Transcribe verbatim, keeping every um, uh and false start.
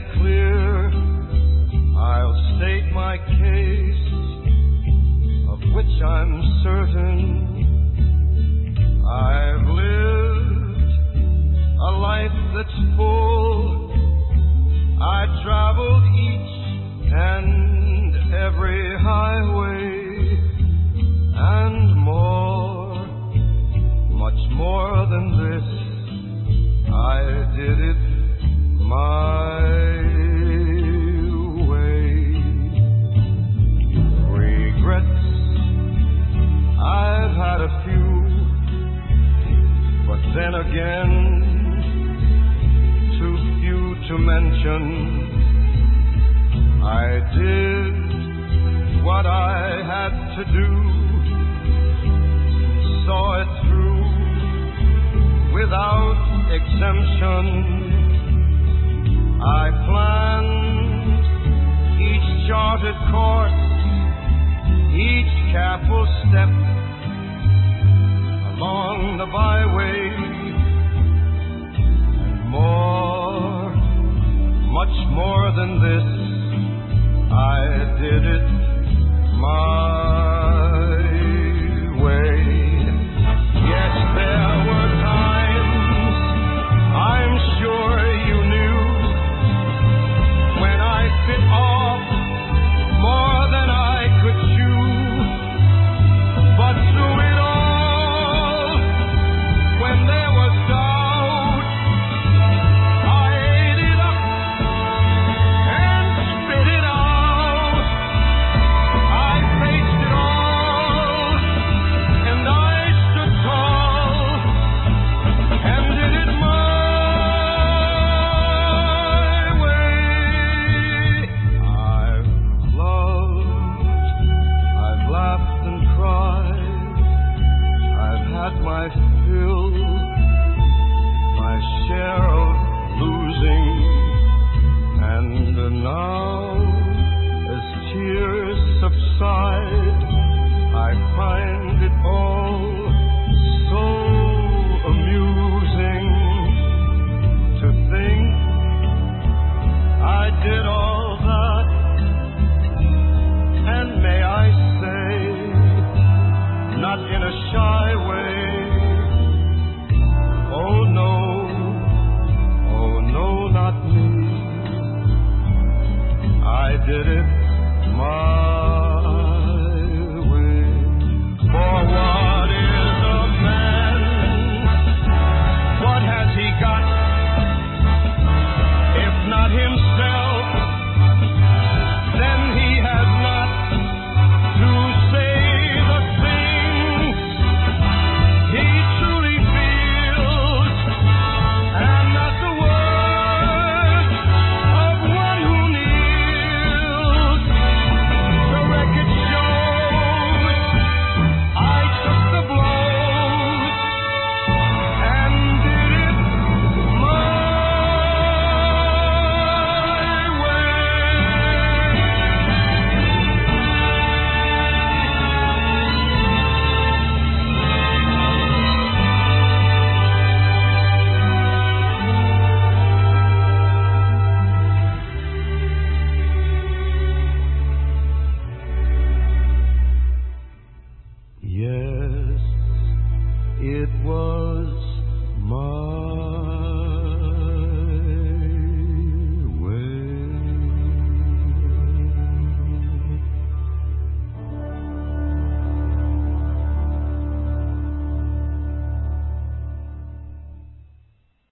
it clear, I'll state my case, of which I'm certain. I've lived a life that's full. I traveled each and every highway and more, much more than this. I did it my way. Regrets, I've had a few, but then again, too few to mention. I did what I had to do, saw it through without exemption. I planned each charted course, each careful step along the byway, and more, much more than this, I did it my way. Yes, there were times, I'm sure you knew, when I bit off more than I could chew, but through it all, when there was doubt, I ate it up and spit it out. I faced it all, and I stood tall, and did it my way. I've loved, I've laughed and cried, I've had my fill, my share of losing, and now, as tears subside, I find it all so amusing to think I did all that, and may I say, not in a shy way. Oh no, oh no, not me. I did it my way. For what is a man? What has he got, if not himself? Then he has not to say the things he truly feels, and not the words of one who kneels. The record shows I took the blows and did it my way. Yes, it was my